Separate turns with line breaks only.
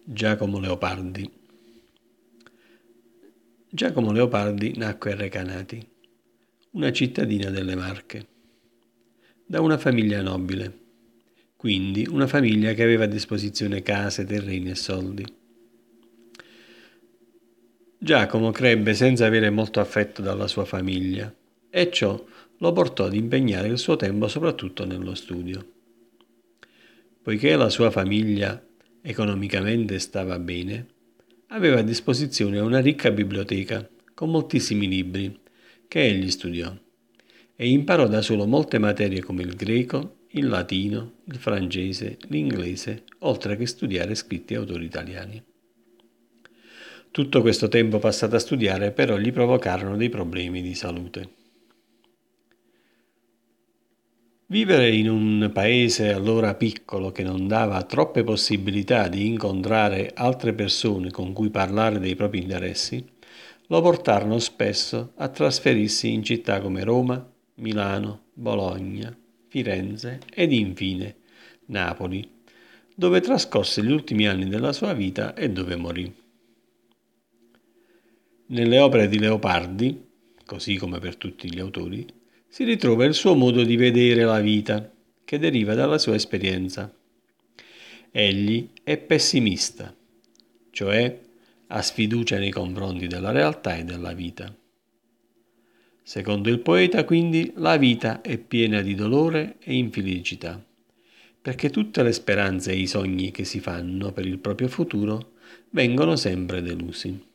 Giacomo Leopardi. Giacomo Leopardi nacque a Recanati, una cittadina delle Marche, da una famiglia nobile, quindi una famiglia che aveva a disposizione case, terreni e soldi. Giacomo crebbe senza avere molto affetto dalla sua famiglia e ciò lo portò ad impegnare il suo tempo soprattutto nello studio. Poiché la sua famiglia economicamente stava bene, aveva a disposizione una ricca biblioteca con moltissimi libri che egli studiò e imparò da solo molte materie come il greco, il latino, il francese, l'inglese, oltre che studiare scritti e autori italiani. Tutto questo tempo passato a studiare però gli provocarono dei problemi di salute. Vivere in un paese allora piccolo che non dava troppe possibilità di incontrare altre persone con cui parlare dei propri interessi, lo portarono spesso a trasferirsi in città come Roma, Milano, Bologna, Firenze ed infine Napoli, dove trascorse gli ultimi anni della sua vita e dove morì. Nelle opere di Leopardi, così come per tutti gli autori, si ritrova il suo modo di vedere la vita, che deriva dalla sua esperienza. Egli è pessimista, cioè ha sfiducia nei confronti della realtà e della vita. Secondo il poeta, quindi, la vita è piena di dolore e infelicità, perché tutte le speranze e i sogni che si fanno per il proprio futuro vengono sempre delusi.